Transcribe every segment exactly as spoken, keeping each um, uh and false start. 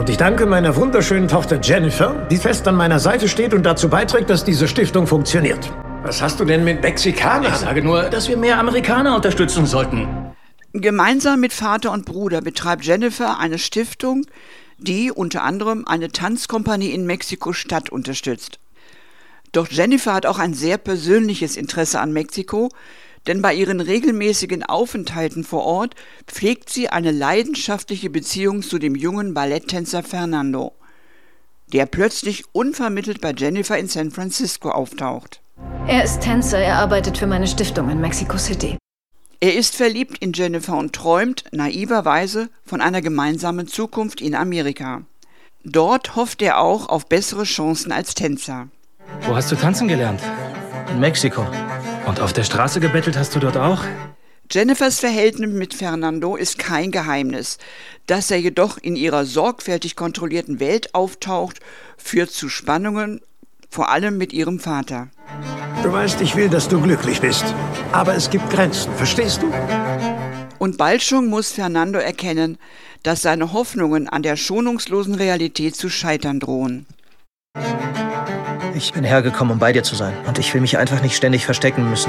Und ich danke meiner wunderschönen Tochter Jennifer, die fest an meiner Seite steht und dazu beiträgt, dass diese Stiftung funktioniert. Was hast du denn mit Mexikanern? Ich sage nur, dass wir mehr Amerikaner unterstützen sollten. Gemeinsam mit Vater und Bruder betreibt Jennifer eine Stiftung, die unter anderem eine Tanzkompanie in Mexiko-Stadt unterstützt. Doch Jennifer hat auch ein sehr persönliches Interesse an Mexiko, denn bei ihren regelmäßigen Aufenthalten vor Ort pflegt sie eine leidenschaftliche Beziehung zu dem jungen Balletttänzer Fernando, der plötzlich unvermittelt bei Jennifer in San Francisco auftaucht. Er ist Tänzer, er arbeitet für meine Stiftung in Mexico City. Er ist verliebt in Jennifer und träumt naiverweise von einer gemeinsamen Zukunft in Amerika. Dort hofft er auch auf bessere Chancen als Tänzer. Wo hast du tanzen gelernt? In Mexiko. Und auf der Straße gebettelt hast du dort auch? Jennifers Verhältnis mit Fernando ist kein Geheimnis. Dass er jedoch in ihrer sorgfältig kontrollierten Welt auftaucht, führt zu Spannungen, vor allem mit ihrem Vater. Du weißt, ich will, dass du glücklich bist. Aber es gibt Grenzen, verstehst du? Und bald schon muss Fernando erkennen, dass seine Hoffnungen an der schonungslosen Realität zu scheitern drohen. Ich bin hergekommen, um bei dir zu sein. Und ich will mich einfach nicht ständig verstecken müssen.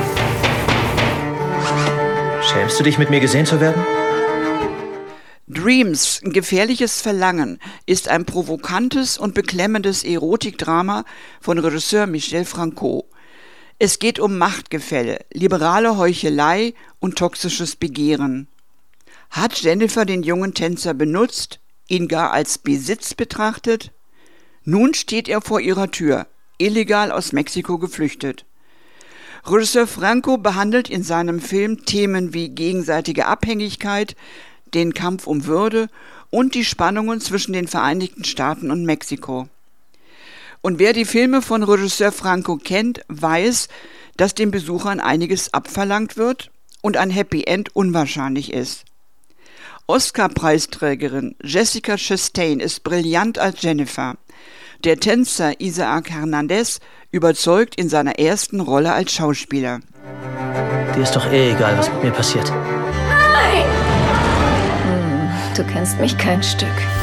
Schämst du dich, mit mir gesehen zu werden? Dreams, gefährliches Verlangen, ist ein provokantes und beklemmendes Erotikdrama von Regisseur Michel Franco. Es geht um Machtgefälle, liberale Heuchelei und toxisches Begehren. Hat Jennifer den jungen Tänzer benutzt, ihn gar als Besitz betrachtet? Nun steht er vor ihrer Tür, illegal aus Mexiko geflüchtet. Regisseur Franco behandelt in seinem Film Themen wie gegenseitige Abhängigkeit, den Kampf um Würde und die Spannungen zwischen den Vereinigten Staaten und Mexiko. Und wer die Filme von Regisseur Franco kennt, weiß, dass den Besuchern einiges abverlangt wird und ein Happy End unwahrscheinlich ist. Oscar-Preisträgerin Jessica Chastain ist brillant als Jennifer. Der Tänzer Isaac Hernandez überzeugt in seiner ersten Rolle als Schauspieler. Dir ist doch eh egal, was mit mir passiert. Nein! Hm, du kennst mich kein Stück.